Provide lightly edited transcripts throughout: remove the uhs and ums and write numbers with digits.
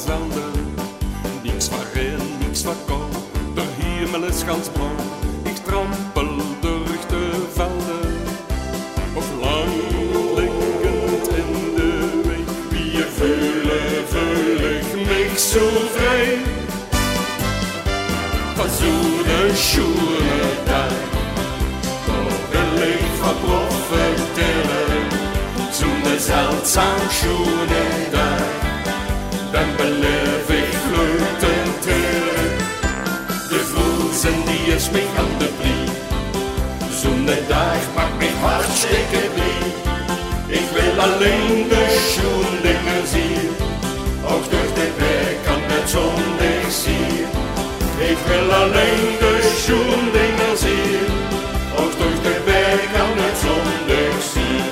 velden. Niks van regen, niks van kou, de hemel is gans blauw. Ik trampel door de velden, of lang liggend in de wei. Wie voel ik mich zo vrij, van zo'n schoene dag. Daar wil ik van profiteren, zo'n zeldzaam schoene dag. Dan beleef ik vluchtend hier, de voelzen die is mij aan de brie. Zo'n dag maakt mij hartstikke blij. Ik wil alleen de schoendingen zien, ook door de weg kan het zondag zien. Ik wil alleen de schoendingen zien, ook door de weg kan het zondag zien.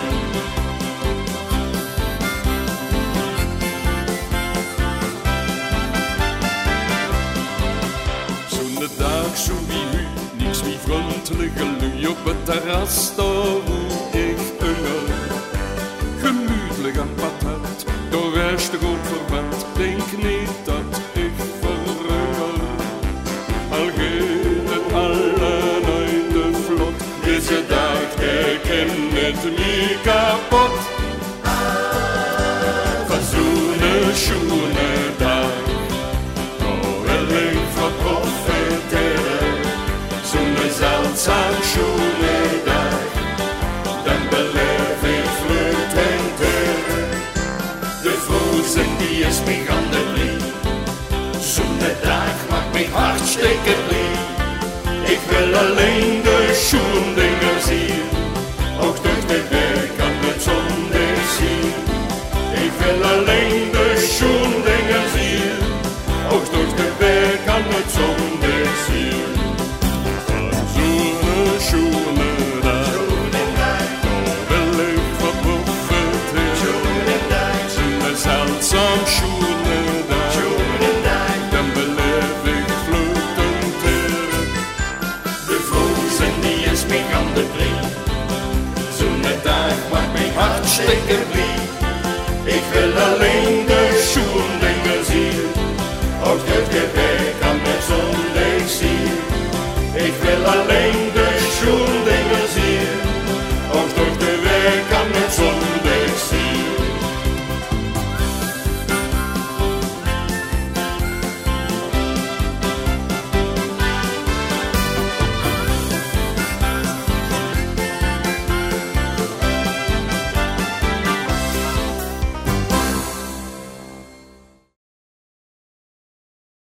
Zo'n dag zo wie u, niks wie vriendelijke lui op het terras, daar hoe ik unger. Gemütlich aan patat, door rest rood verband, denk niet dat ik verruimer. Al geht het allen uit de vlot, deze dag herkennet mij kapot. Van zo'n schoene dag, daar wil ik van profiteren, zo'n zeldzaam schoene dag. Dan beleef ik vluchtend hier, de voelzen die is mij aan de brie. Zo'n dag maakt mij hartstikke blij. Ik wil alleen de schoendingen zien, ook door de weg kan het zondag zien. Ik wil alleen de schoendingen zien, ook door de weg kan het zondag zien. Van zo'n schoene dag, daar wil ik van profiteren, zo'n zeldzaam schoene dag. Dan beleef ik vluchtend hier, de voelzen die is mij aan de brie. Zo'n dag maakt mij hartstikke blij. Ik wil alleen de schoendingen zien, ook door de weg kan het zondag zien. Ik wil alleen de